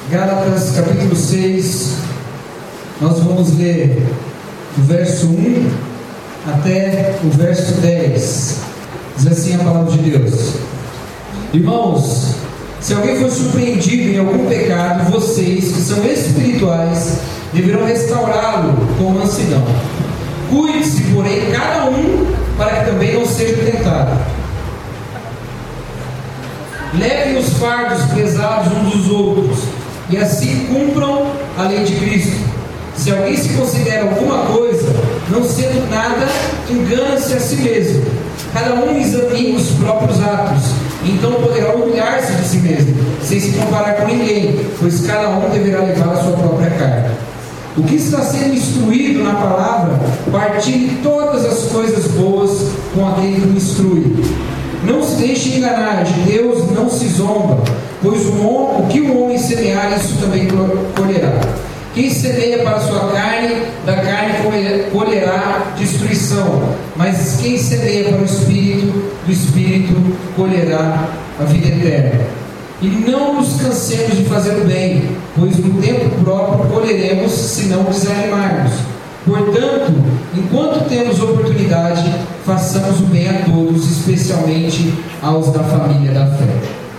Gálatas capítulo 6, nós vamos ler do verso 1 até o verso 10. Diz assim a palavra de Deus: Irmãos, se alguém for surpreendido em algum pecado, vocês que são espirituais deverão restaurá-lo com mansidão. Cuide-se, porém, cada um, para que também não seja tentado. Levem os fardos pesados uns dos outros, e assim cumpram a lei de Cristo. Se alguém se considera alguma coisa, não sendo nada, engana-se a si mesmo. Cada um examine os próprios atos, então poderá humilhar-se de si mesmo, sem se comparar com ninguém, pois cada um deverá levar a sua própria carga. O que está sendo instruído na palavra, partilhe todas as coisas boas com aquele que o instrui. Não se deixe enganar, de Deus não se zomba, pois o que o homem semear, isso também colherá. Quem semeia para a sua carne, da carne colherá destruição, mas quem semeia para o Espírito, do Espírito colherá a vida eterna. E não nos cansemos de fazer o bem, pois no tempo próprio colheremos, se não desanimarmos. Portanto, enquanto temos oportunidade, façamos o bem a todos, especialmente aos da família da fé.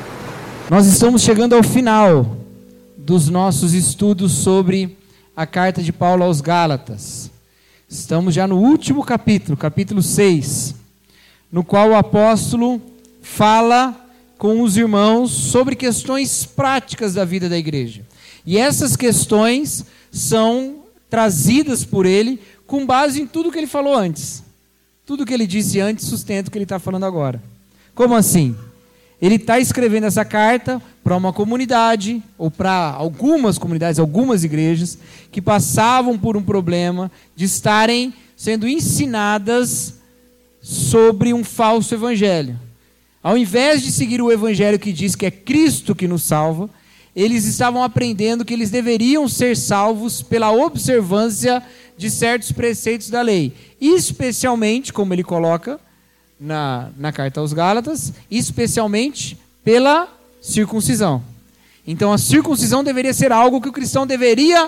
Nós estamos chegando ao final dos nossos estudos sobre a carta de Paulo aos Gálatas. Estamos já no último capítulo, capítulo 6, no qual o apóstolo fala com os irmãos sobre questões práticas da vida da igreja. E essas questões são trazidas por ele com base em tudo que ele falou antes. Tudo que ele disse antes sustenta o que ele está falando agora. Como assim? Ele está escrevendo essa carta para uma comunidade, ou para algumas comunidades, algumas igrejas, que passavam por um problema de estarem sendo ensinadas sobre um falso evangelho. Ao invés de seguir o evangelho que diz que é Cristo que nos salva, eles estavam aprendendo que eles deveriam ser salvos pela observância de certos preceitos da lei. Especialmente, como ele coloca na carta aos Gálatas, especialmente pela circuncisão. Então a circuncisão deveria ser algo que o cristão deveria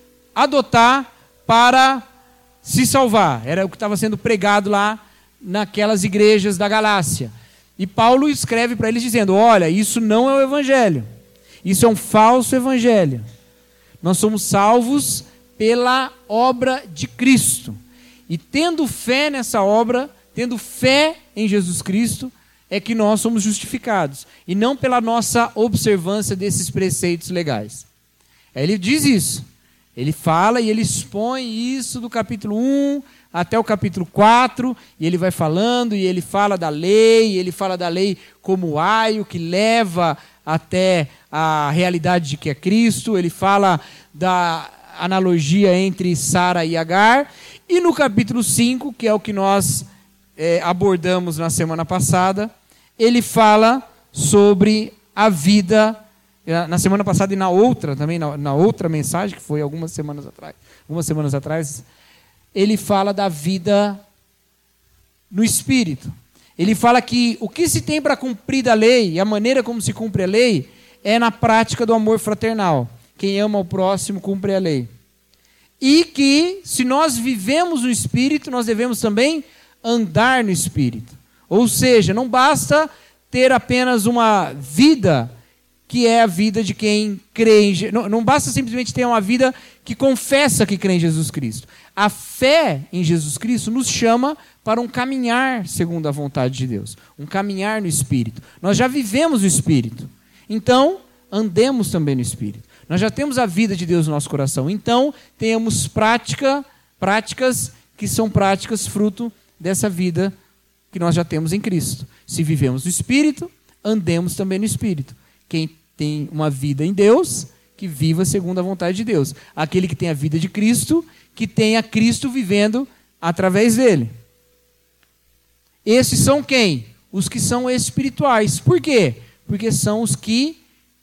adotar para se salvar. Era o que estava sendo pregado lá naquelas igrejas da Galácia. E Paulo escreve para eles dizendo: olha, isso não é o evangelho. Isso é um falso evangelho. Nós somos salvos pela obra de Cristo. E tendo fé nessa obra, tendo fé em Jesus Cristo, é que nós somos justificados. E não pela nossa observância desses preceitos legais. Aí ele diz isso. Ele fala e ele expõe isso do capítulo 1 até o capítulo 4, e ele vai falando, e ele fala da lei, como aio que leva até a realidade de que é Cristo. Ele fala da analogia entre Sara e Agar, e no capítulo 5, que é o que nós abordamos na semana passada, ele fala sobre a vida, na semana passada e na outra, também na outra mensagem, que foi algumas semanas atrás, ele fala da vida no Espírito. Ele fala que o que se tem para cumprir da lei, e a maneira como se cumpre a lei, é na prática do amor fraternal. Quem ama o próximo cumpre a lei. E que, se nós vivemos no Espírito, nós devemos também andar no Espírito. Ou seja, não basta ter apenas uma vida que é a vida de quem crê em Jesus. Não basta simplesmente ter uma vida que confessa que crê em Jesus Cristo. A fé em Jesus Cristo nos chama para um caminhar segundo a vontade de Deus. Um caminhar no Espírito. Nós já vivemos no Espírito. Então, andemos também no Espírito. Nós já temos a vida de Deus no nosso coração. Então, tenhamos práticas que são práticas fruto dessa vida que nós já temos em Cristo. Se vivemos no Espírito, andemos também no Espírito. Quem tem uma vida em Deus, que viva segundo a vontade de Deus. Aquele que tem a vida de Cristo, que tenha Cristo vivendo através dele. Esses são quem? Os que são espirituais. Por quê? Porque são os que,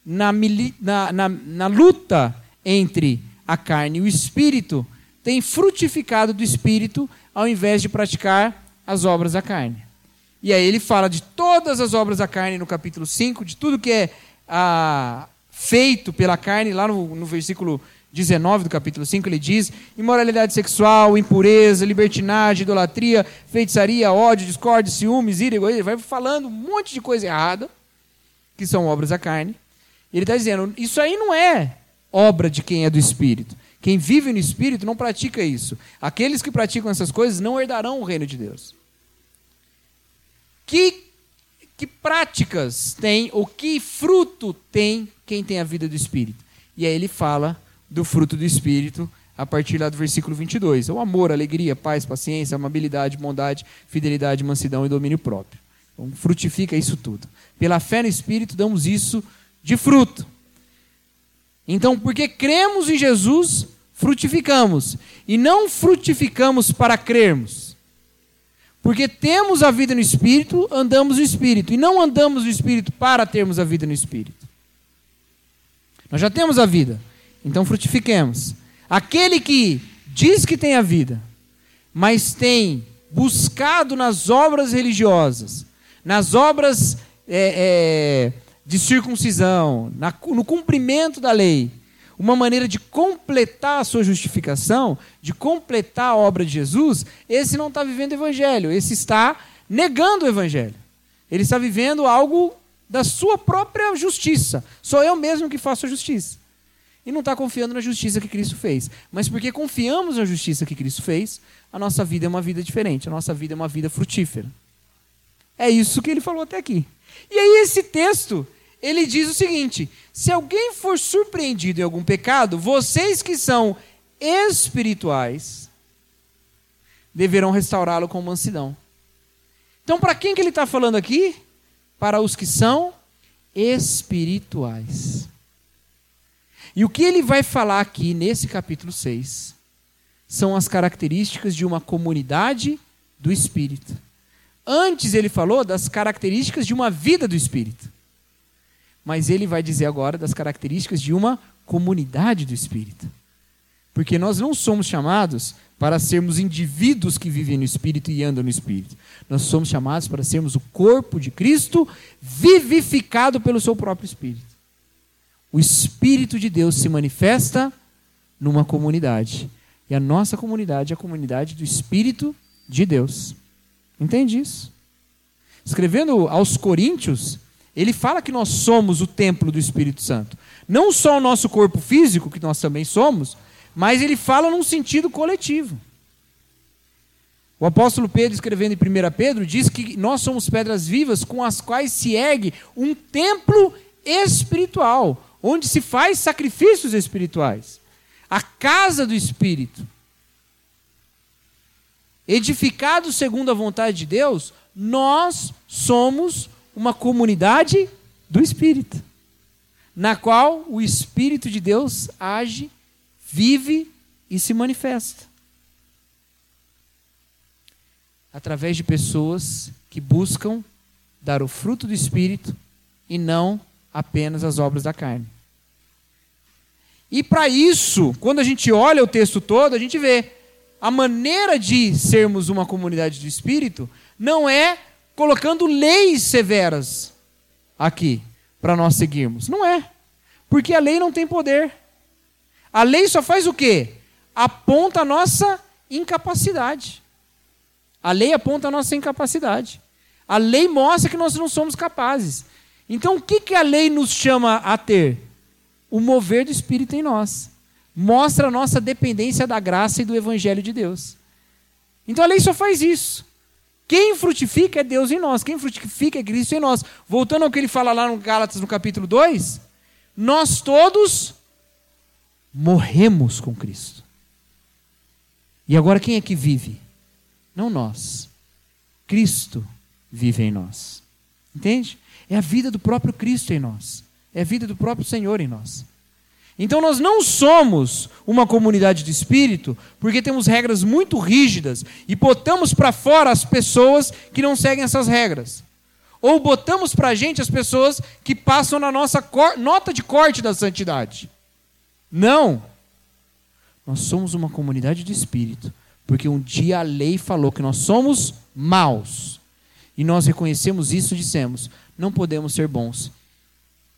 na luta entre a carne e o Espírito, têm frutificado do Espírito, ao invés de praticar as obras da carne. E aí ele fala de todas as obras da carne no capítulo 5, de tudo que é feito pela carne, lá no versículo 19 do capítulo 5, ele diz: imoralidade sexual, impureza, libertinagem, idolatria, feitiçaria, ódio, discórdia, ciúmes, ira, egoísmo. Ele vai falando um monte de coisa errada, que são obras da carne. E ele está dizendo, isso aí não é obra de quem é do Espírito. Quem vive no Espírito não pratica isso. Aqueles que praticam essas coisas não herdarão o reino de Deus. Que práticas tem, ou que fruto tem quem tem a vida do Espírito? E aí ele fala do fruto do Espírito a partir lá do versículo 22. O amor, alegria, paz, paciência, amabilidade, bondade, fidelidade, mansidão e domínio próprio. Então, frutifica isso tudo. Pela fé no Espírito damos isso de fruto. Então, porque cremos em Jesus, frutificamos. E não frutificamos para crermos. Porque temos a vida no Espírito, andamos no Espírito. E não andamos no Espírito para termos a vida no Espírito. Nós já temos a vida. Então frutifiquemos. Aquele que diz que tem a vida, mas tem buscado nas obras religiosas, nas obras de circuncisão, no cumprimento da lei, uma maneira de completar a sua justificação, de completar a obra de Jesus, esse não está vivendo o Evangelho, esse está negando o Evangelho. Ele está vivendo algo da sua própria justiça. Sou eu mesmo que faço a justiça. E não está confiando na justiça que Cristo fez. Mas porque confiamos na justiça que Cristo fez, a nossa vida é uma vida diferente, a nossa vida é uma vida frutífera. É isso que ele falou até aqui. E aí esse texto, ele diz o seguinte: se alguém for surpreendido em algum pecado, vocês que são espirituais deverão restaurá-lo com mansidão. Então, para quem que ele está falando aqui? Para os que são espirituais. E o que ele vai falar aqui nesse capítulo 6 são as características de uma comunidade do Espírito. Antes ele falou das características de uma vida do Espírito. Mas ele vai dizer agora das características de uma comunidade do Espírito. Porque nós não somos chamados para sermos indivíduos que vivem no Espírito e andam no Espírito. Nós somos chamados para sermos o corpo de Cristo vivificado pelo seu próprio Espírito. O Espírito de Deus se manifesta numa comunidade. E a nossa comunidade é a comunidade do Espírito de Deus. Entende isso? Escrevendo aos Coríntios, ele fala que nós somos o templo do Espírito Santo. Não só o nosso corpo físico, que nós também somos, mas ele fala num sentido coletivo. O apóstolo Pedro, escrevendo em 1 Pedro, diz que nós somos pedras vivas com as quais se ergue um templo espiritual, onde se faz sacrifícios espirituais. A casa do Espírito. Edificados segundo a vontade de Deus, nós somos uma comunidade do Espírito, na qual o Espírito de Deus age, vive e se manifesta. Através de pessoas que buscam dar o fruto do Espírito e não apenas as obras da carne. E para isso, quando a gente olha o texto todo, a gente vê a maneira de sermos uma comunidade do Espírito não é colocando leis severas aqui para nós seguirmos. Não é. Porque a lei não tem poder. A lei só faz o quê? Aponta a nossa incapacidade. A lei aponta a nossa incapacidade. A lei mostra que nós não somos capazes. Então, o que a lei nos chama a ter? O mover do Espírito em nós. Mostra a nossa dependência da graça e do Evangelho de Deus. Então, a lei só faz isso. Quem frutifica é Deus em nós. Quem frutifica é Cristo em nós. Voltando ao que ele fala lá no Gálatas, no capítulo 2, nós todos morremos com Cristo. E agora quem é que vive? Não nós. Cristo vive em nós. Entende? É a vida do próprio Cristo em nós. É a vida do próprio Senhor em nós. Então nós não somos uma comunidade do Espírito porque temos regras muito rígidas e botamos para fora as pessoas que não seguem essas regras. Ou botamos para a gente as pessoas que passam na nossa nota de corte da santidade. Não. Nós somos uma comunidade do Espírito porque um dia a lei falou que nós somos maus. E nós reconhecemos isso e dissemos, não podemos ser bons.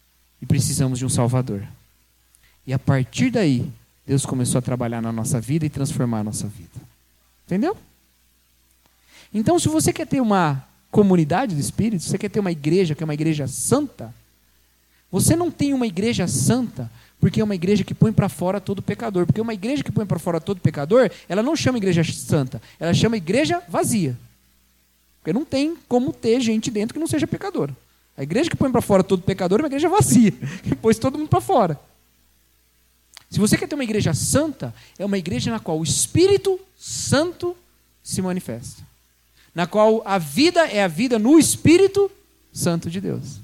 e precisamos de um Salvador. E a partir daí, Deus começou a trabalhar na nossa vida e transformar a nossa vida. Entendeu? Então, se você quer ter uma comunidade do Espírito, se você quer ter uma igreja que é uma igreja santa, você não tem uma igreja santa porque é uma igreja que põe para fora todo pecador. Porque uma igreja que põe para fora todo pecador, ela não chama igreja santa, ela chama igreja vazia. Porque não tem como ter gente dentro que não seja pecador. A igreja que põe para fora todo pecador é uma igreja vazia, que pôs todo mundo para fora. Se você quer ter uma igreja santa, é uma igreja na qual o Espírito Santo se manifesta. Na qual a vida é a vida no Espírito Santo de Deus.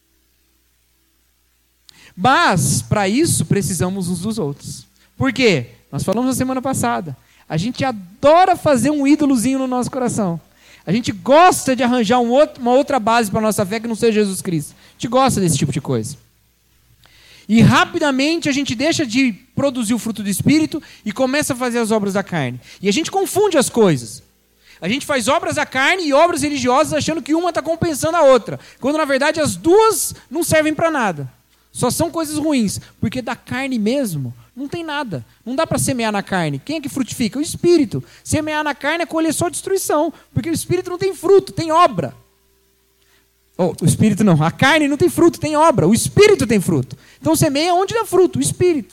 Mas, para isso, precisamos uns dos outros. Por quê? Nós falamos na semana passada. A gente adora fazer um ídolozinho no nosso coração. A gente gosta de arranjar uma outra base para a nossa fé que não seja Jesus Cristo. A gente gosta desse tipo de coisa. E rapidamente a gente deixa de produzir o fruto do Espírito e começa a fazer as obras da carne. E a gente confunde as coisas. A gente faz obras da carne e obras religiosas achando que uma está compensando a outra. Quando na verdade as duas não servem para nada. Só são coisas ruins. Porque da carne mesmo não tem nada. Não dá para semear na carne. Quem é que frutifica? O Espírito. Semear na carne é colher só destruição. Porque o Espírito não tem fruto, tem obra. Oh, o Espírito não. A carne não tem fruto, tem obra. O Espírito tem fruto. Então semeia onde dá fruto? O Espírito.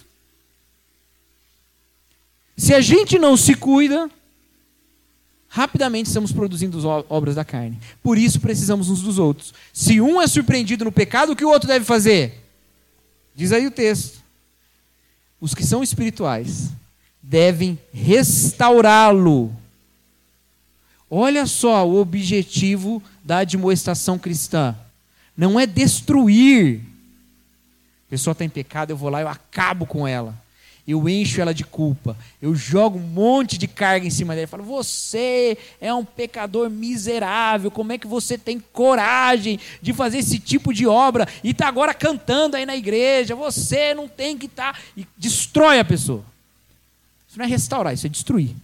Se a gente não se cuida, rapidamente estamos produzindo obras da carne. Por isso precisamos uns dos outros. Se um é surpreendido no pecado, o que o outro deve fazer? Diz aí o texto. Os que são espirituais devem restaurá-lo. Olha só o objetivo da admoestação cristã. Não é destruir. A pessoa está em pecado, eu vou lá e eu acabo com ela. Eu encho ela de culpa. Eu jogo um monte de carga em cima dela. Eu falo, você é um pecador miserável. Como é que você tem coragem de fazer esse tipo de obra e está agora cantando aí na igreja? Você não tem que estar... E destrói a pessoa. Isso não é restaurar, isso é destruir.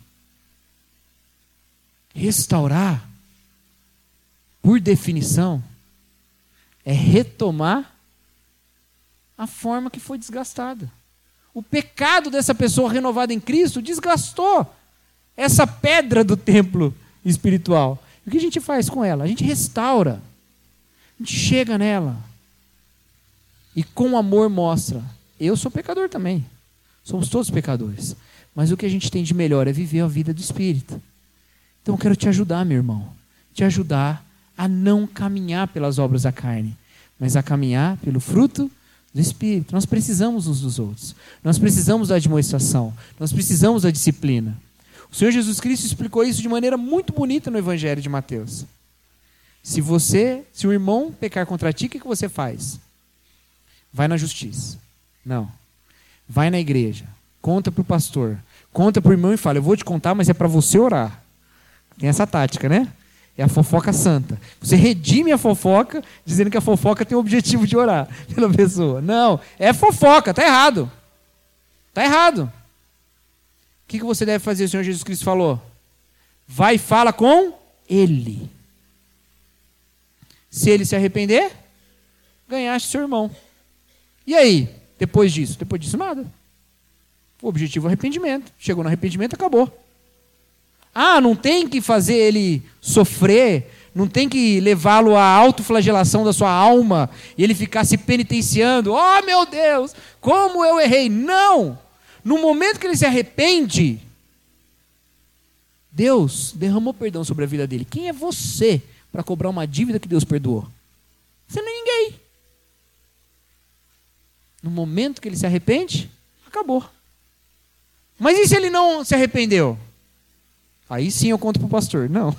Restaurar, por definição, é retomar a forma que foi desgastada. O pecado dessa pessoa renovada em Cristo desgastou essa pedra do templo espiritual. E o que a gente faz com ela? A gente restaura. A gente chega nela. E com amor mostra. Eu sou pecador também. Somos todos pecadores. Mas o que a gente tem de melhor é viver a vida do Espírito. Então eu quero te ajudar, meu irmão. Te ajudar a não caminhar pelas obras da carne, mas a caminhar pelo fruto do Espírito. Nós precisamos uns dos outros. Nós precisamos da admoestação. Nós precisamos da disciplina. O Senhor Jesus Cristo explicou isso de maneira muito bonita no Evangelho de Mateus. Se o irmão pecar contra ti, o que você faz? Vai na justiça. Não. Vai na igreja. Conta para o pastor. Conta para o irmão e fala, eu vou te contar, mas é para você orar. Tem essa tática, né? É a fofoca santa. Você redime a fofoca, dizendo que a fofoca tem o objetivo de orar pela pessoa. Não, é fofoca, está errado. Está errado. O que você deve fazer? O Senhor Jesus Cristo falou. Vai e fala com ele. Se ele se arrepender, ganhaste seu irmão. E aí? Depois disso? Depois disso, nada. O objetivo é o arrependimento. Chegou no arrependimento, acabou. Ah, não tem que fazer ele sofrer, não tem que levá-lo à autoflagelação da sua alma e ele ficar se penitenciando. Oh, meu Deus, como eu errei. Não! No momento que ele se arrepende, Deus derramou perdão sobre a vida dele. Quem é você para cobrar uma dívida que Deus perdoou? Você não é ninguém. No momento que ele se arrepende, acabou. Mas e se ele não se arrependeu? Aí sim eu conto para o pastor. Não.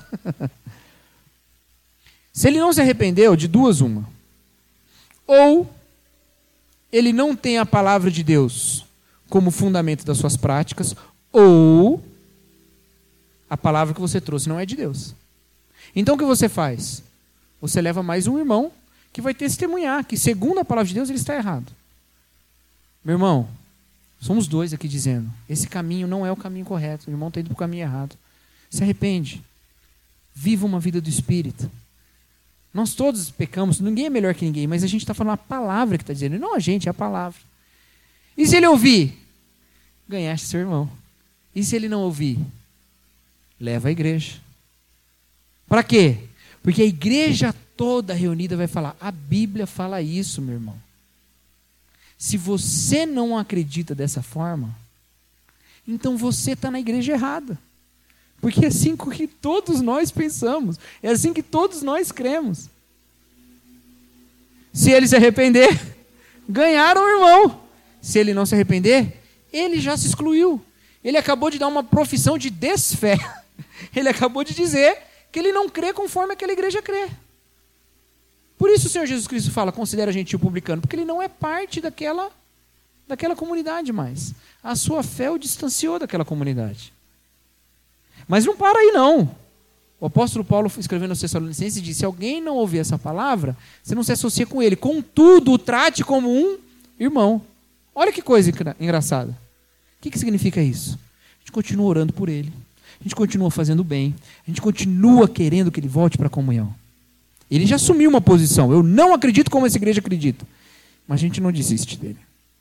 Se ele não se arrependeu, de duas uma. Ou ele não tem a palavra de Deus como fundamento das suas práticas, ou a palavra que você trouxe não é de Deus. Então o que você faz? Você leva mais um irmão que vai testemunhar que, segundo a palavra de Deus, ele está errado. Meu irmão, somos dois aqui dizendo, esse caminho não é o caminho correto, o irmão está indo para o caminho errado. Se arrepende. Viva uma vida do Espírito. Nós todos pecamos, ninguém é melhor que ninguém, mas a gente está falando a palavra que está dizendo, não a gente, é a palavra. E se ele ouvir? Ganhaste seu irmão. E se ele não ouvir? Leva a igreja. Para quê? Porque a igreja toda reunida vai falar, a Bíblia fala isso, meu irmão. Se você não acredita dessa forma, então você está na igreja errada. Porque é assim que todos nós pensamos. É assim que todos nós cremos. Se ele se arrepender, ganharam o irmão. Se ele não se arrepender, ele já se excluiu. Ele acabou de dar uma profissão de desfé. Ele acabou de dizer que ele não crê conforme aquela igreja crê. Por isso o Senhor Jesus Cristo fala, considera gentil publicano, porque ele não é parte daquela comunidade mais. A sua fé o distanciou daquela comunidade. Mas não para aí não. O apóstolo Paulo, escrevendo aos Tessalonicenses, disse, se alguém não ouvir essa palavra, você não se associa com ele. Contudo, o trate como um irmão. Olha que coisa engraçada. O que significa isso? A gente continua orando por ele. A gente continua fazendo bem. A gente continua querendo que ele volte para a comunhão. Ele já assumiu uma posição. Eu não acredito como essa igreja acredita. Mas a gente não desiste dele.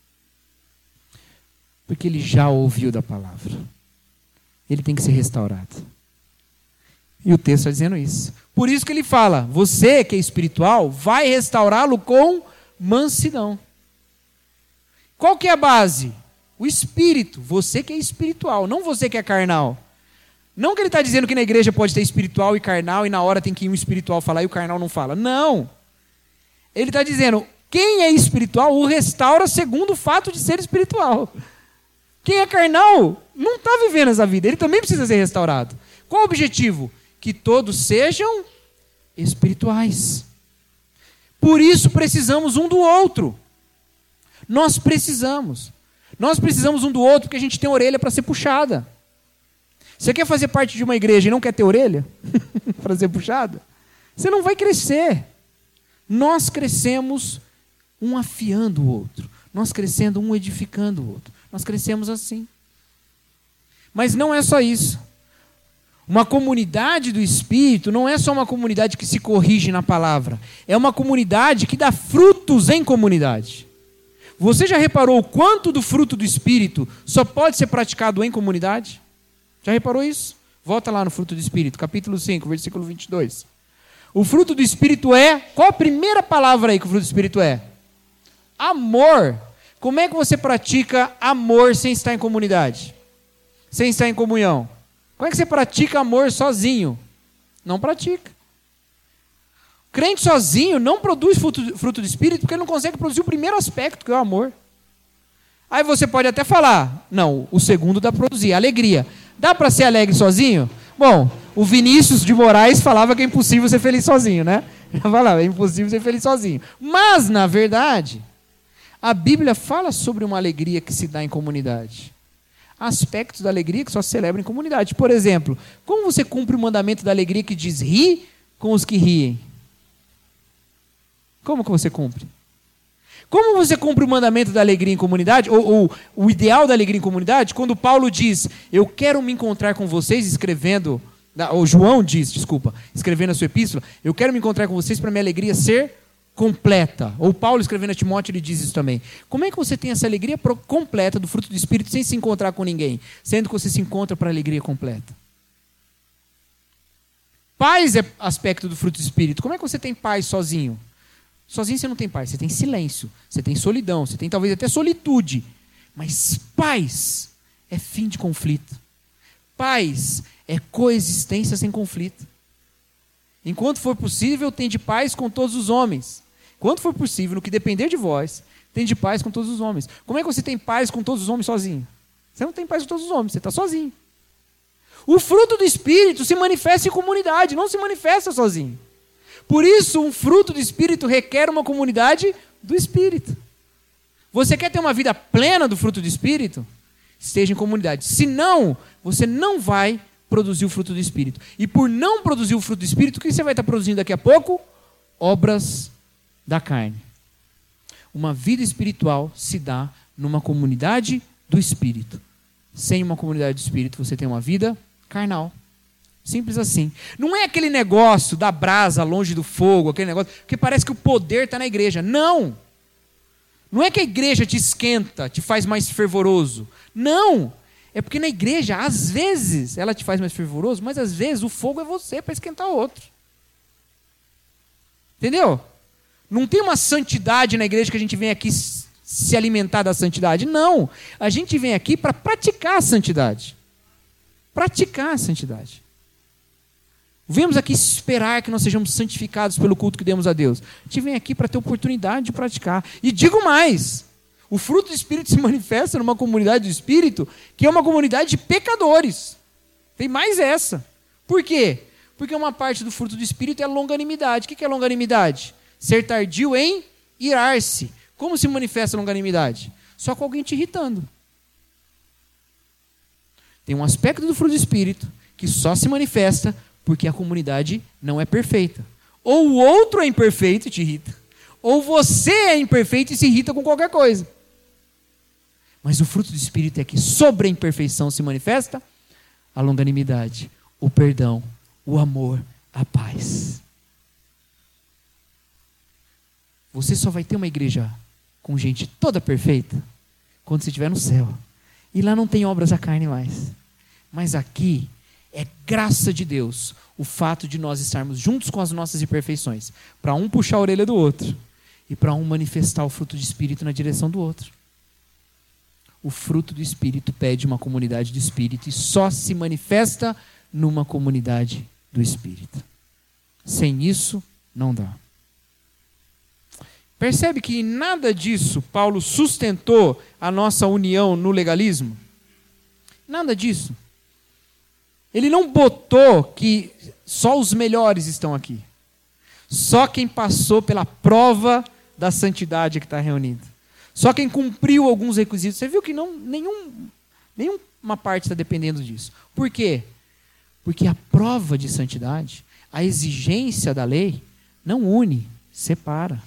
Porque ele já ouviu da palavra. Ele tem que ser restaurado. E o texto está dizendo isso. Por isso que ele fala, você que é espiritual, vai restaurá-lo com mansidão. Qual que é a base? O espírito. Você que é espiritual, não você que é carnal. Não que ele está dizendo que na igreja pode ter espiritual e carnal e na hora tem que ir um espiritual falar e o carnal não fala. Não. Ele está dizendo, quem é espiritual o restaura segundo o fato de ser espiritual. Quem é carnal não está vivendo essa vida. Ele também precisa ser restaurado. Qual o objetivo? Que todos sejam espirituais. Por isso precisamos um do outro. Nós precisamos. Nós precisamos um do outro porque a gente tem orelha para ser puxada. Você quer fazer parte de uma igreja e não quer ter orelha para ser puxada? Você não vai crescer. Nós crescemos um afiando o outro. Nós crescendo um edificando o outro. Nós crescemos assim. Mas não é só isso. Uma comunidade do Espírito não é só uma comunidade que se corrige na palavra. É uma comunidade que dá frutos em comunidade. Você já reparou o quanto do fruto do Espírito só pode ser praticado em comunidade? Já reparou isso? Volta lá no fruto do Espírito, capítulo 5, versículo 22. O fruto do Espírito é... Qual a primeira palavra aí que o fruto do Espírito é? Amor. Como é que você pratica amor sem estar em comunidade? Sem estar em comunhão? Como é que você pratica amor sozinho? Não pratica. Crente sozinho não produz fruto do Espírito porque ele não consegue produzir o primeiro aspecto, que é o amor. Aí você pode até falar, não, o segundo dá para produzir, alegria. Dá para ser alegre sozinho? Bom, o Vinícius de Moraes falava que é impossível ser feliz sozinho, né? Ele falava, é impossível ser feliz sozinho. Mas, na verdade, a Bíblia fala sobre uma alegria que se dá em comunidade. Aspectos da alegria que só se celebram em comunidade. Por exemplo, como você cumpre o mandamento da alegria que diz ri com os que riem? Como que você cumpre? Como você cumpre o mandamento da alegria em comunidade, ou o ideal da alegria em comunidade, quando Paulo diz, eu quero me encontrar com vocês, escrevendo, ou João diz, desculpa, escrevendo a sua epístola, eu quero me encontrar com vocês para minha alegria ser completa. Ou Paulo escrevendo a Timóteo, ele diz isso também. Como é que você tem essa alegria completa do fruto do Espírito sem se encontrar com ninguém, sendo que você se encontra para a alegria completa? Paz é aspecto do fruto do Espírito. Como é que você tem paz sozinho? Sozinho você não tem paz, você tem silêncio, você tem solidão, você tem talvez até solitude. Mas paz é fim de conflito. Paz é coexistência sem conflito. Enquanto for possível, tende paz com todos os homens. Enquanto for possível, no que depender de vós, tende paz com todos os homens. Como é que você tem paz com todos os homens sozinho? Você não tem paz com todos os homens, você está sozinho. O fruto do Espírito se manifesta em comunidade, não se manifesta sozinho. Por isso, um fruto do Espírito requer uma comunidade do Espírito. Você quer ter uma vida plena do fruto do Espírito? Esteja em comunidade. Senão, você não vai produzir o fruto do Espírito. E por não produzir o fruto do Espírito, o que você vai estar produzindo daqui a pouco? Obras da carne. Uma vida espiritual se dá numa comunidade do Espírito. Sem uma comunidade do Espírito, você tem uma vida carnal. Simples assim. Não é aquele negócio da brasa longe do fogo, aquele negócio que parece que o poder está na igreja. Não! Não é que a igreja te esquenta, te faz mais fervoroso. Não! É porque na igreja, às vezes, ela te faz mais fervoroso, mas às vezes o fogo é você para esquentar o outro. Entendeu? Não tem uma santidade na igreja que a gente vem aqui se alimentar da santidade. Não! A gente vem aqui para praticar a santidade. Praticar a santidade. Vemos aqui esperar que nós sejamos santificados pelo culto que demos a Deus. A gente vem aqui para ter oportunidade de praticar. E digo mais, o fruto do Espírito se manifesta numa comunidade do Espírito que é uma comunidade de pecadores. Tem mais essa. Por quê? Porque uma parte do fruto do Espírito é longanimidade. O que é longanimidade? Ser tardio em irar-se. Como se manifesta a longanimidade? Só com alguém te irritando. Tem um aspecto do fruto do Espírito que só se manifesta porque a comunidade não é perfeita. Ou o outro é imperfeito e te irrita, ou você é imperfeito e se irrita com qualquer coisa. Mas o fruto do Espírito é que sobre a imperfeição se manifesta a longanimidade, o perdão, o amor, a paz. Você só vai ter uma igreja com gente toda perfeita quando você estiver no céu. E lá não tem obras da carne mais. Mas aqui é graça de Deus o fato de nós estarmos juntos com as nossas imperfeições, para um puxar a orelha do outro e para um manifestar o fruto do Espírito na direção do outro. O fruto do Espírito pede uma comunidade do Espírito e só se manifesta numa comunidade do Espírito. Sem isso, não dá. Percebe que nada disso Paulo sustentou a nossa união no legalismo? Nada disso. Ele não botou que só os melhores estão aqui. Só quem passou pela prova da santidade é que está reunido. Só quem cumpriu alguns requisitos. Você viu que nenhuma parte está dependendo disso. Por quê? Porque a prova de santidade, a exigência da lei, não une, separa.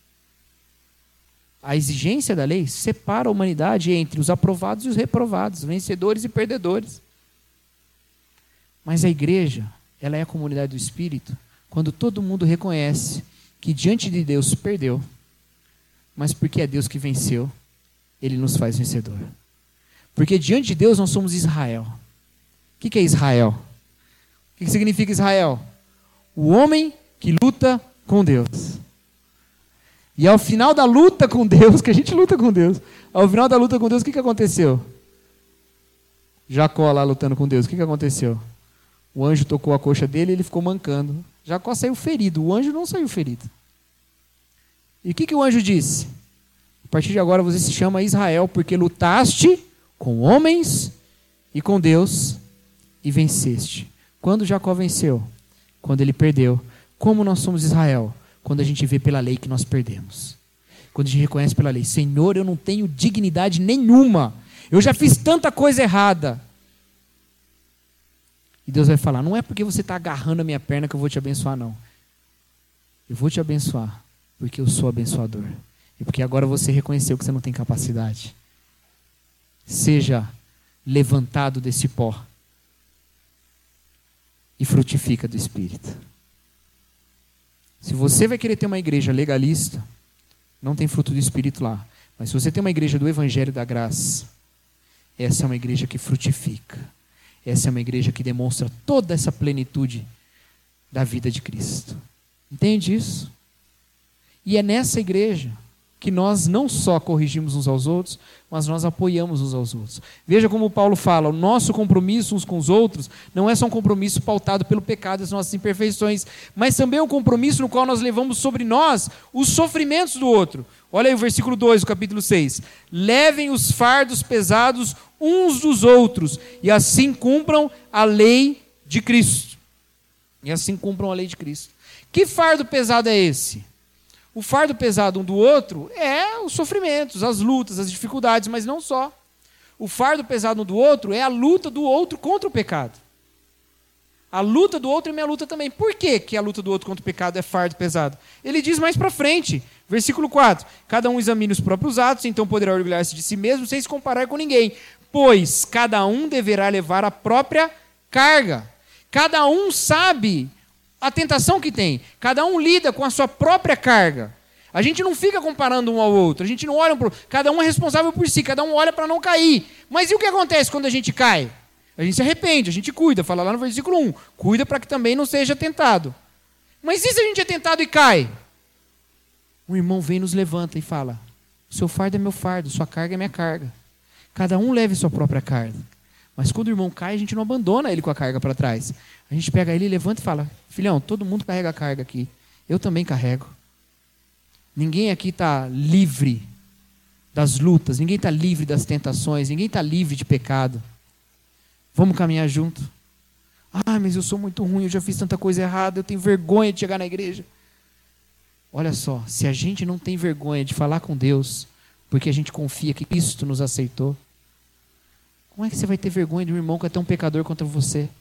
A exigência da lei separa a humanidade entre os aprovados e os reprovados, vencedores e perdedores. Mas a igreja, ela é a comunidade do Espírito quando todo mundo reconhece que diante de Deus perdeu, mas porque é Deus que venceu, Ele nos faz vencedor. Porque diante de Deus nós somos Israel. O que é Israel? O que significa Israel? O homem que luta com Deus. E ao final da luta com Deus, que a gente luta com Deus, ao final da luta com Deus, o que aconteceu? Jacó lá lutando com Deus, o que aconteceu? O anjo tocou a coxa dele e ele ficou mancando. Jacó saiu ferido, o anjo não saiu ferido. E o que o anjo disse? A partir de agora você se chama Israel, porque lutaste com homens e com Deus e venceste. Quando Jacó venceu? Quando ele perdeu. Como nós somos Israel? Quando a gente vê pela lei que nós perdemos. Quando a gente reconhece pela lei, Senhor, eu não tenho dignidade nenhuma. Eu já fiz tanta coisa errada. E Deus vai falar, não é porque você está agarrando a minha perna que eu vou te abençoar, não. Eu vou te abençoar porque eu sou abençoador. E porque agora você reconheceu que você não tem capacidade. Seja levantado desse pó e frutifica do Espírito. Se você vai querer ter uma igreja legalista, não tem fruto do Espírito lá. Mas se você tem uma igreja do Evangelho da Graça, essa é uma igreja que frutifica. Essa é uma igreja que demonstra toda essa plenitude da vida de Cristo. Entende isso? E é nessa igreja que nós não só corrigimos uns aos outros, mas nós apoiamos uns aos outros. Veja como Paulo fala, o nosso compromisso uns com os outros não é só um compromisso pautado pelo pecado e as nossas imperfeições, mas também é um compromisso no qual nós levamos sobre nós os sofrimentos do outro. Olha aí o versículo 2 do capítulo 6. Levem os fardos pesados uns dos outros e assim cumpram a lei de Cristo. E assim cumpram a lei de Cristo. Que fardo pesado é esse? O fardo pesado um do outro é os sofrimentos, as lutas, as dificuldades, mas não só. O fardo pesado um do outro é a luta do outro contra o pecado. A luta do outro é minha luta também. Por que a luta do outro contra o pecado é fardo pesado? Ele diz mais para frente, versículo 4. Cada um examine os próprios atos, então poderá orgulhar-se de si mesmo sem se comparar com ninguém. Pois cada um deverá levar a própria carga. Cada um sabe a tentação que tem. Cada um lida com a sua própria carga. A gente não fica comparando um ao outro. A gente não olha para o outro. Cada um é responsável por si. Cada um olha para não cair. Mas e o que acontece quando a gente cai? A gente se arrepende, a gente cuida. Fala lá no versículo 1. Cuida para que também não seja tentado. Mas e se a gente é tentado e cai? Um irmão vem e nos levanta e fala: o seu fardo é meu fardo, sua carga é minha carga. Cada um leve sua própria carga. Mas quando o irmão cai, a gente não abandona ele com a carga para trás. A gente pega ele, levanta e fala: filhão, todo mundo carrega a carga aqui. Eu também carrego. Ninguém aqui está livre das lutas. Ninguém está livre das tentações. Ninguém está livre de pecado. Vamos caminhar junto. Ah, mas eu sou muito ruim, eu já fiz tanta coisa errada, eu tenho vergonha de chegar na igreja. Olha só, se a gente não tem vergonha de falar com Deus, porque a gente confia que Cristo nos aceitou, como é que você vai ter vergonha de um irmão que é tão pecador contra você? Não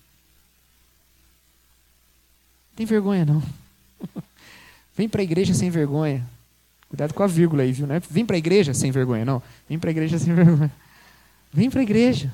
tem vergonha não. Vem para a igreja sem vergonha. Cuidado com a vírgula aí, viu? Não é vem para a igreja sem vergonha, não. Vem para a igreja sem vergonha. Vem para a igreja.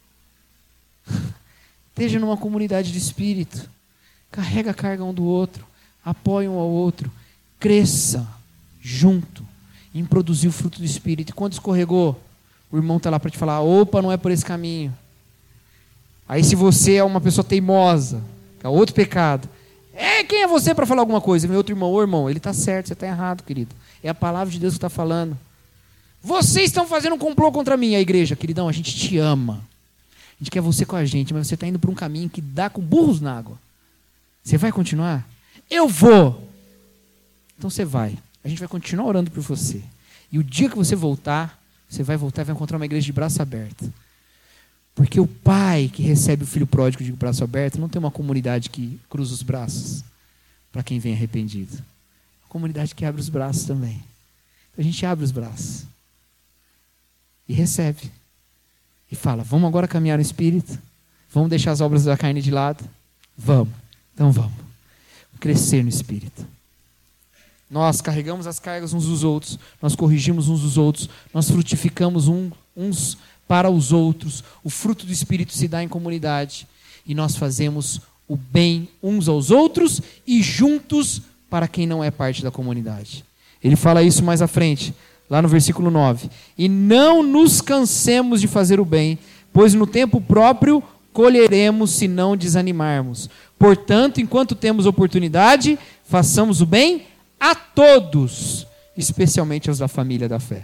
Esteja numa comunidade de espírito. Carrega a carga um do outro. Apoia um ao outro. Cresça junto em produzir o fruto do espírito. E quando escorregou, o irmão está lá para te falar: opa, não é por esse caminho. Aí se você é uma pessoa teimosa, que é outro pecado, quem é você para falar alguma coisa? Meu outro irmão: ô irmão, ele está certo, você está errado, querido. É a palavra de Deus que está falando. Vocês estão fazendo um complô contra mim, a igreja. Queridão, a gente te ama. A gente quer você com a gente, mas você está indo por um caminho que dá com burros na água. Você vai continuar? Eu vou. Então você vai. A gente vai continuar orando por você. E o dia que você voltar, você vai voltar e vai encontrar uma igreja de braço aberto. Porque o pai que recebe o filho pródigo de braço aberto não tem uma comunidade que cruza os braços para quem vem arrependido. Uma comunidade que abre os braços também. A gente abre os braços e recebe. E fala: vamos agora caminhar no Espírito? Vamos deixar as obras da carne de lado? Vamos. Então vamos. Crescer no Espírito. Nós carregamos as cargas uns dos outros. Nós corrigimos uns dos outros. Nós frutificamos uns para os outros. O fruto do Espírito se dá em comunidade. E nós fazemos o bem uns aos outros e juntos para quem não é parte da comunidade. Ele fala isso mais à frente. Lá no versículo 9. E não nos cansemos de fazer o bem, pois no tempo próprio colheremos se não desanimarmos. Portanto, enquanto temos oportunidade, façamos o bem a todos, especialmente aos da família da fé.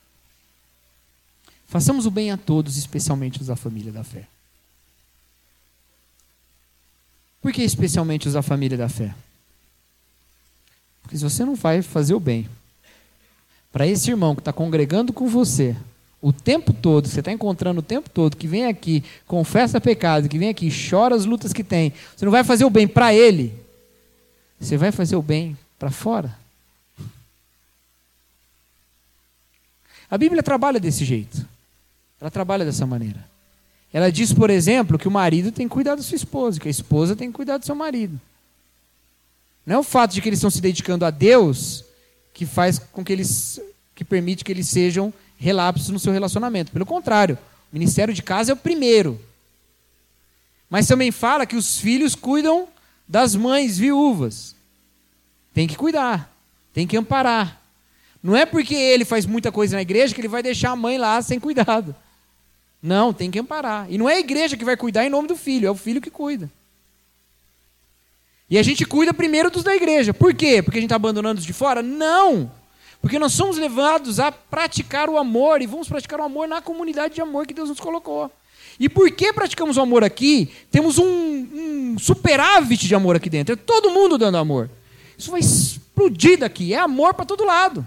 Façamos o bem a todos, especialmente os da família da fé. Por que especialmente os da família da fé? Porque se você não vai fazer o bem para esse irmão que está congregando com você o tempo todo, você está encontrando o tempo todo, que vem aqui, confessa pecado, que vem aqui, chora as lutas que tem, você não vai fazer o bem para ele, você vai fazer o bem para fora. A Bíblia trabalha desse jeito. Ela trabalha dessa maneira. Ela diz, por exemplo, que o marido tem que cuidar da sua esposa, que a esposa tem que cuidar do seu marido. Não é o fato de que eles estão se dedicando a Deus que faz com que que permite que eles sejam relapsos no seu relacionamento. Pelo contrário, o ministério de casa é o primeiro. Mas também fala que os filhos cuidam das mães viúvas. Tem que cuidar, tem que amparar. Não é porque ele faz muita coisa na igreja que ele vai deixar a mãe lá sem cuidado. Não, tem que amparar. E não é a igreja que vai cuidar em nome do filho, é o filho que cuida. E a gente cuida primeiro dos da igreja. Por quê? Porque a gente está abandonando os de fora? Não! Porque nós somos levados a praticar o amor, e vamos praticar o amor na comunidade de amor que Deus nos colocou. E por que praticamos o amor aqui? Temos um superávit de amor aqui dentro. É todo mundo dando amor. Isso vai explodir daqui. É amor para todo lado.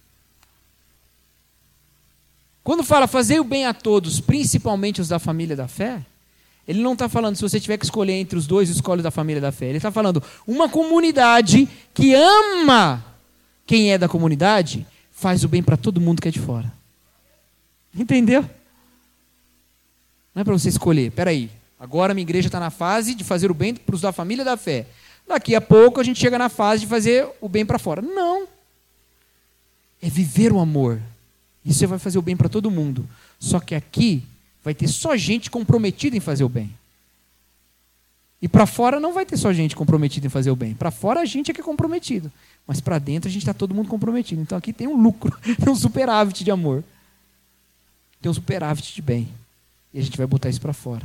Quando fala fazer o bem a todos, principalmente os da família da fé, ele não está falando, se você tiver que escolher entre os dois, escolhe da família da fé. Ele está falando, uma comunidade que ama quem é da comunidade, faz o bem para todo mundo que é de fora. Entendeu? Não é para você escolher. Espera aí, agora minha igreja está na fase de fazer o bem para os da família da fé. Daqui a pouco a gente chega na fase de fazer o bem para fora. Não. É viver o amor. E você vai fazer o bem para todo mundo. Só que aqui vai ter só gente comprometida em fazer o bem. E para fora não vai ter só gente comprometida em fazer o bem. Para fora a gente é que é comprometido. Mas para dentro a gente está todo mundo comprometido. Então aqui tem um lucro, tem um superávit de amor. Tem um superávit de bem. E a gente vai botar isso para fora.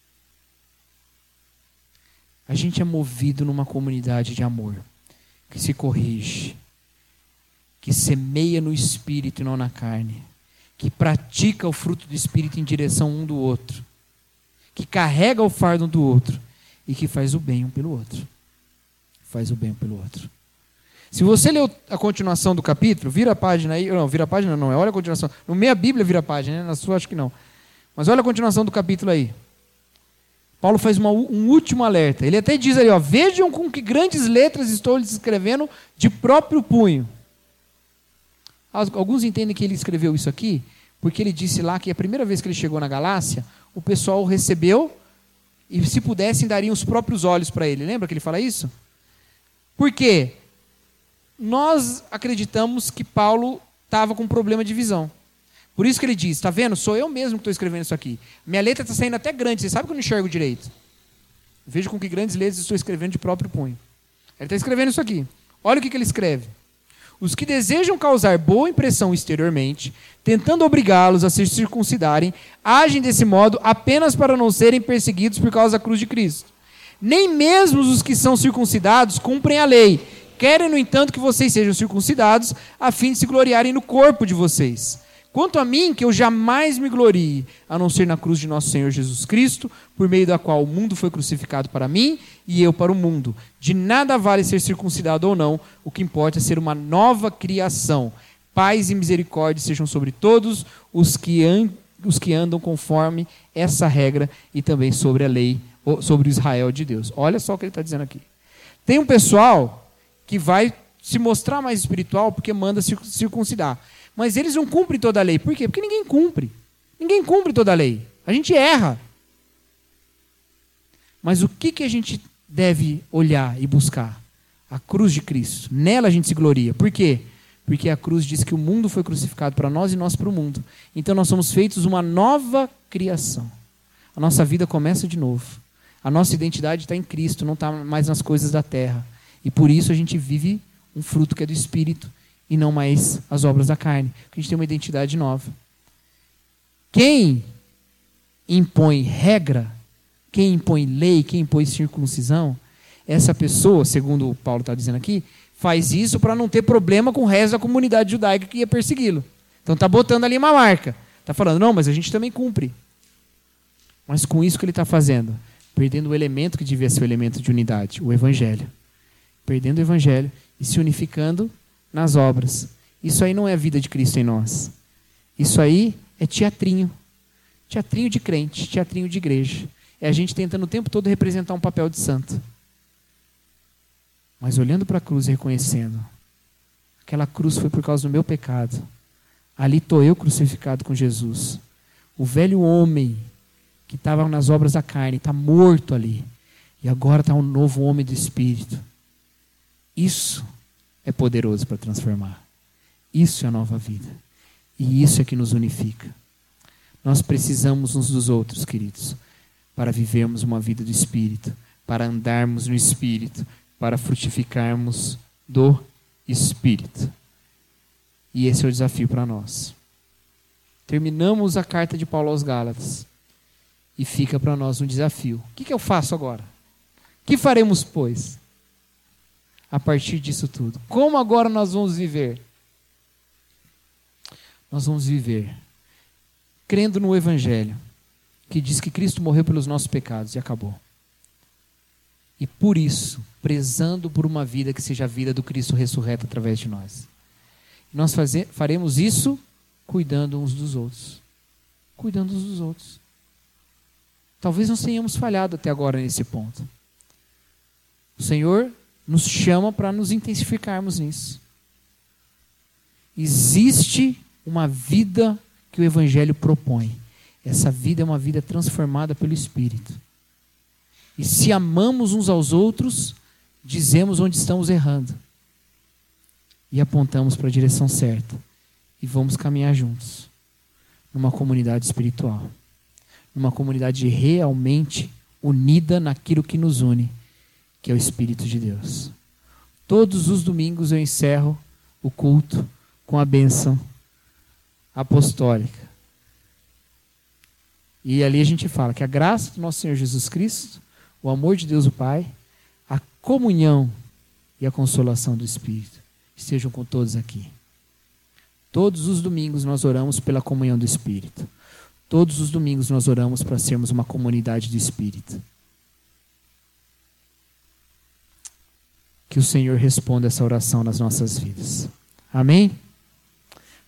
A gente é movido numa comunidade de amor. Que se corrige. Que semeia no Espírito e não na carne. Que pratica o fruto do Espírito em direção um do outro. Que carrega o fardo um do outro. E que faz o bem um pelo outro. Faz o bem um pelo outro. Se você leu a continuação do capítulo, vira a página aí. Não, vira a página não, olha a continuação. No meio a Bíblia vira a página, né? Na sua acho que não. Mas olha a continuação do capítulo aí. Paulo faz um último alerta. Ele até diz ali, ó, vejam com que grandes letras estou lhes escrevendo de próprio punho. Alguns entendem que ele escreveu isso aqui, porque ele disse lá que a primeira vez que ele chegou na Galácia, o pessoal o recebeu e, se pudessem, dariam os próprios olhos para ele. Lembra que ele fala isso? Por quê? Nós acreditamos que Paulo estava com um problema de visão. Por isso que ele diz, está vendo? Sou eu mesmo que estou escrevendo isso aqui. Minha letra está saindo até grande, você sabe que eu não enxergo direito. Veja com que grandes letras estou escrevendo de próprio punho. Ele está escrevendo isso aqui. Olha o que ele escreve. Os que desejam causar boa impressão exteriormente, tentando obrigá-los a se circuncidarem, agem desse modo apenas para não serem perseguidos por causa da cruz de Cristo. Nem mesmo os que são circuncidados cumprem a lei. Querem, no entanto, que vocês sejam circuncidados, a fim de se gloriarem no corpo de vocês. Quanto a mim, que eu jamais me glorie, a não ser na cruz de nosso Senhor Jesus Cristo, por meio da qual o mundo foi crucificado para mim e eu para o mundo. De nada vale ser circuncidado ou não, o que importa é ser uma nova criação. Paz e misericórdia sejam sobre todos os que andam conforme essa regra e também sobre a lei, sobre o Israel de Deus. Olha só o que ele está dizendo aqui. Tem um pessoal que vai se mostrar mais espiritual porque manda circuncidar. Mas eles não cumprem toda a lei. Por quê? Porque ninguém cumpre. Ninguém cumpre toda a lei. A gente erra. Mas o que a gente deve olhar e buscar? A cruz de Cristo. Nela a gente se gloria. Por quê? Porque a cruz diz que o mundo foi crucificado para nós e nós para o mundo. Então nós somos feitos uma nova criação. A nossa vida começa de novo. A nossa identidade está em Cristo, não está mais nas coisas da terra. E por isso a gente vive um fruto que é do Espírito e não mais as obras da carne. Porque a gente tem uma identidade nova. Quem impõe regra, quem impõe lei, quem impõe circuncisão, essa pessoa, segundo o Paulo está dizendo aqui, faz isso para não ter problema com o resto da comunidade judaica que ia persegui-lo. Então está botando ali uma marca. Está falando, não, mas a gente também cumpre. Mas com isso que ele está fazendo? Perdendo o elemento que devia ser o elemento de unidade, o Evangelho. Perdendo o Evangelho e se unificando nas obras. Isso aí não é a vida de Cristo em nós. Isso aí é teatrinho. Teatrinho de crente, teatrinho de igreja. É a gente tentando o tempo todo representar um papel de santo. Mas olhando para a cruz e reconhecendo, aquela cruz foi por causa do meu pecado. Ali estou eu crucificado com Jesus. O velho homem que estava nas obras da carne está morto ali. E agora está um novo homem do Espírito. Isso é poderoso para transformar. Isso é a nova vida. E isso é que nos unifica. Nós precisamos uns dos outros, queridos, para vivermos uma vida do Espírito, para andarmos no Espírito, para frutificarmos do Espírito. E esse é o desafio para nós. Terminamos a carta de Paulo aos Gálatas e fica para nós um desafio. O que eu faço agora? O que faremos, pois? A partir disso tudo. Como agora nós vamos viver? Nós vamos viver crendo no Evangelho, que diz que Cristo morreu pelos nossos pecados e acabou. E por isso, prezando por uma vida que seja a vida do Cristo ressurreto através de nós. Nós faremos isso cuidando uns dos outros. Cuidando uns dos outros. Talvez nós tenhamos falhado até agora nesse ponto. O Senhor nos chama para nos intensificarmos nisso. Existe uma vida que o Evangelho propõe. Essa vida é uma vida transformada pelo Espírito. E se amamos uns aos outros, dizemos onde estamos errando. E apontamos para a direção certa. E vamos caminhar juntos. Numa comunidade espiritual. Numa comunidade realmente unida naquilo que nos une, que é o Espírito de Deus. Todos os domingos eu encerro o culto com a bênção apostólica. E ali a gente fala que a graça do nosso Senhor Jesus Cristo, o amor de Deus o Pai, a comunhão e a consolação do Espírito estejam com todos aqui. Todos os domingos nós oramos pela comunhão do Espírito. Todos os domingos nós oramos para sermos uma comunidade do Espírito. Que o Senhor responda essa oração nas nossas vidas. Amém?